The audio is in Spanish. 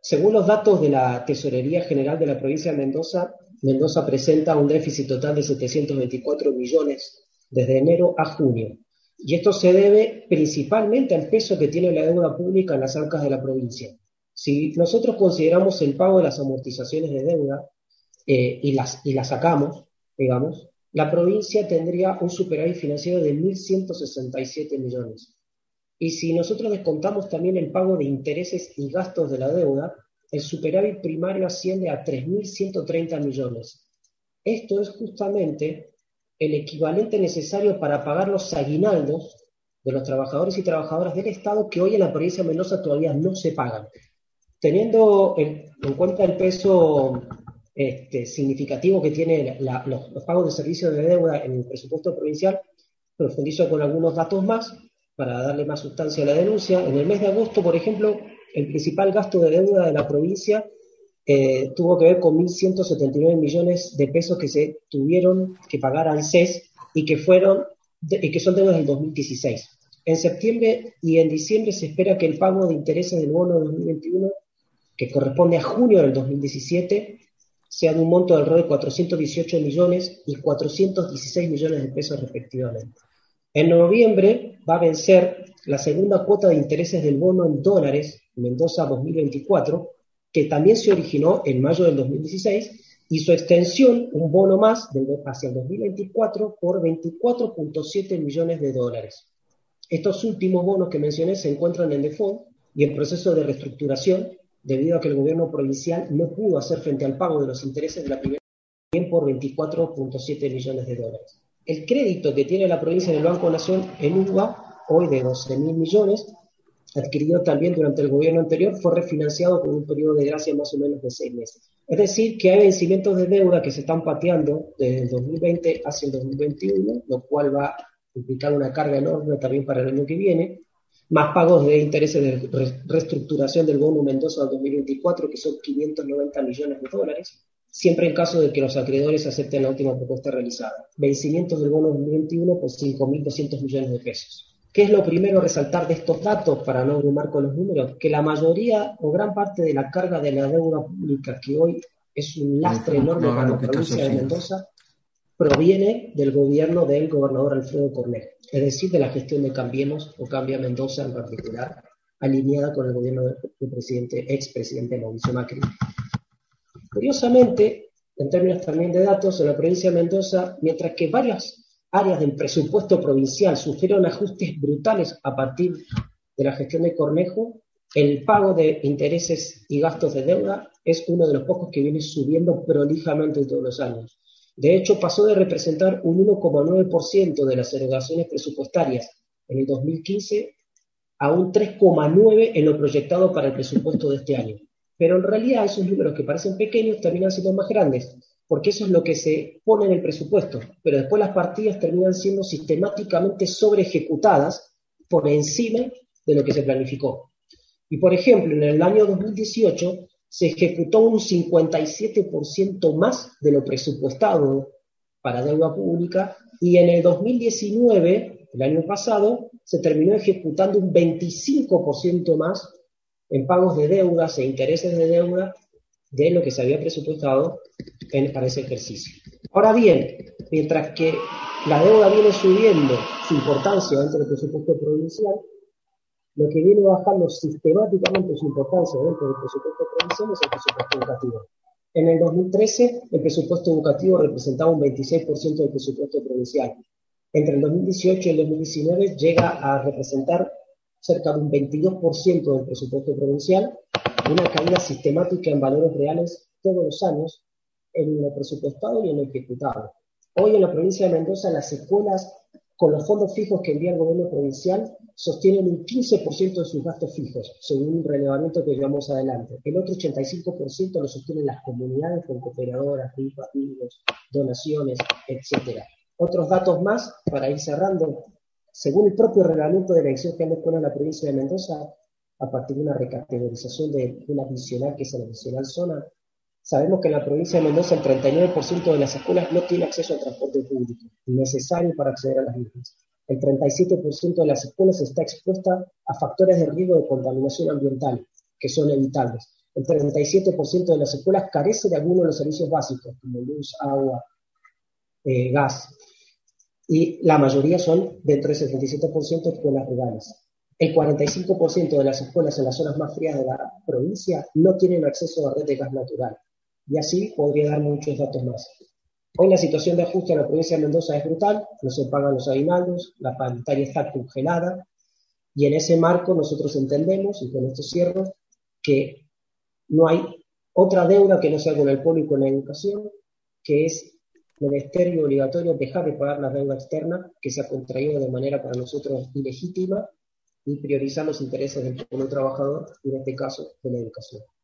Según los datos de la Tesorería General de la provincia de Mendoza, Mendoza presenta un déficit total de 724 millones desde enero a junio. Y esto se debe principalmente al peso que tiene la deuda pública en las arcas de la provincia. Si nosotros consideramos el pago de las amortizaciones de deuda y las sacamos, digamos, la provincia tendría un superávit financiero de 1.167 millones. Y si nosotros descontamos también el pago de intereses y gastos de la deuda, el superávit primario asciende a 3.130 millones. Esto es justamente el equivalente necesario para pagar los aguinaldos de los trabajadores y trabajadoras del Estado que hoy en la provincia de Mendoza todavía no se pagan. Teniendo en cuenta el peso significativo que tienen los pagos de servicios de deuda en el presupuesto provincial, profundizo con algunos datos más para darle más sustancia a la denuncia. En el mes de agosto, por ejemplo, el principal gasto de deuda de la provincia tuvo que ver con 1.179 millones de pesos que se tuvieron que pagar al CES y que son deudas del 2016. En septiembre y en diciembre se espera que el pago de intereses del bono 2021, que corresponde a junio del 2017, sea de un monto de alrededor de 418 millones y 416 millones de pesos respectivamente. En noviembre va a vencer la segunda cuota de intereses del bono en dólares, Mendoza 2024, que también se originó en mayo del 2016, y su extensión, un bono más hacia el 2024, por 24.7 millones de dólares. Estos últimos bonos que mencioné se encuentran en default y en proceso de reestructuración, debido a que el gobierno provincial no pudo hacer frente al pago de los intereses de la primera bien por 24.7 millones de dólares. El crédito que tiene la provincia en el Banco Nación en UVA, hoy de 12.000 millones, adquirido también durante el gobierno anterior, fue refinanciado con un periodo de gracia más o menos de 6 meses. Es decir, que hay vencimientos de deuda que se están pateando desde el 2020 hacia el 2021, lo cual va a implicar una carga enorme también para el año que viene, más pagos de intereses de reestructuración del bono Mendoza 2024, que son 590 millones de dólares, siempre en caso de que los acreedores acepten la última propuesta realizada. Vencimientos del bono 2021 por 5.200 millones de pesos. ¿Qué es lo primero a resaltar de estos datos, para no abrumar con los números? Que la mayoría o gran parte de la carga de la deuda pública, que hoy es un lastre enorme para la provincia de Mendoza, proviene del gobierno del gobernador Alfredo Cornejo, es decir, de la gestión de Cambiemos o Cambia Mendoza en particular, alineada con el gobierno del expresidente Mauricio Macri. Curiosamente, en términos también de datos, en la provincia de Mendoza, mientras que varias áreas del presupuesto provincial sufrieron ajustes brutales a partir de la gestión de Cornejo, el pago de intereses y gastos de deuda es uno de los pocos que viene subiendo prolijamente todos los años. De hecho, pasó de representar un 1,9% de las erogaciones presupuestarias en el 2015 a un 3,9% en lo proyectado para el presupuesto de este año. Pero en realidad esos números que parecen pequeños terminan siendo más grandes, porque eso es lo que se pone en el presupuesto, pero después las partidas terminan siendo sistemáticamente sobreejecutadas por encima de lo que se planificó. Y por ejemplo, en el año 2018 se ejecutó un 57% más de lo presupuestado para deuda pública, y en el 2019, el año pasado, se terminó ejecutando un 25% más en pagos de deudas e intereses de deuda de lo que se había presupuestado para ese ejercicio. Ahora bien, mientras que la deuda viene subiendo su importancia dentro del presupuesto provincial, lo que viene bajando sistemáticamente su importancia dentro del presupuesto provincial es el presupuesto educativo. En el 2013, el presupuesto educativo representaba un 26% del presupuesto provincial. Entre el 2018 y el 2019 llega a representar cerca de un 22% del presupuesto provincial, una caída sistemática en valores reales todos los años, en lo presupuestado y en lo ejecutado. Hoy en la provincia de Mendoza, las escuelas con los fondos fijos que envía el gobierno provincial sostienen un 15% de sus gastos fijos, según un relevamiento que llevamos adelante. El otro 85% lo sostienen las comunidades con cooperadoras, rifas, amigos, donaciones, etc. Otros datos más, para ir cerrando. Según el propio reglamento de la Dirección General de Escuelas de la provincia de Mendoza, a partir de una recategorización de una adicional, que es la adicional zona, sabemos que en la provincia de Mendoza el 39% de las escuelas no tiene acceso al transporte público, necesario para acceder a las mismas. El 37% de las escuelas está expuesta a factores de riesgo de contaminación ambiental, que son evitables. El 37% de las escuelas carece de alguno de los servicios básicos, como luz, agua, gas, y la mayoría son, dentro del 77%, escuelas rurales. El 45% de las escuelas en las zonas más frías de la provincia no tienen acceso a red de gas natural. Y así podría dar muchos datos más. Hoy la situación de ajuste en la provincia de Mendoza es brutal, no se pagan los aguinaldos, la paritaria está congelada, y en ese marco nosotros entendemos, y con esto cierro, que no hay otra deuda que no sea con el pueblo y con la educación, que es menester y obligatorio dejar de pagar la deuda externa que se ha contraído de manera para nosotros ilegítima y priorizar los intereses del pueblo trabajador, y en este caso de la educación.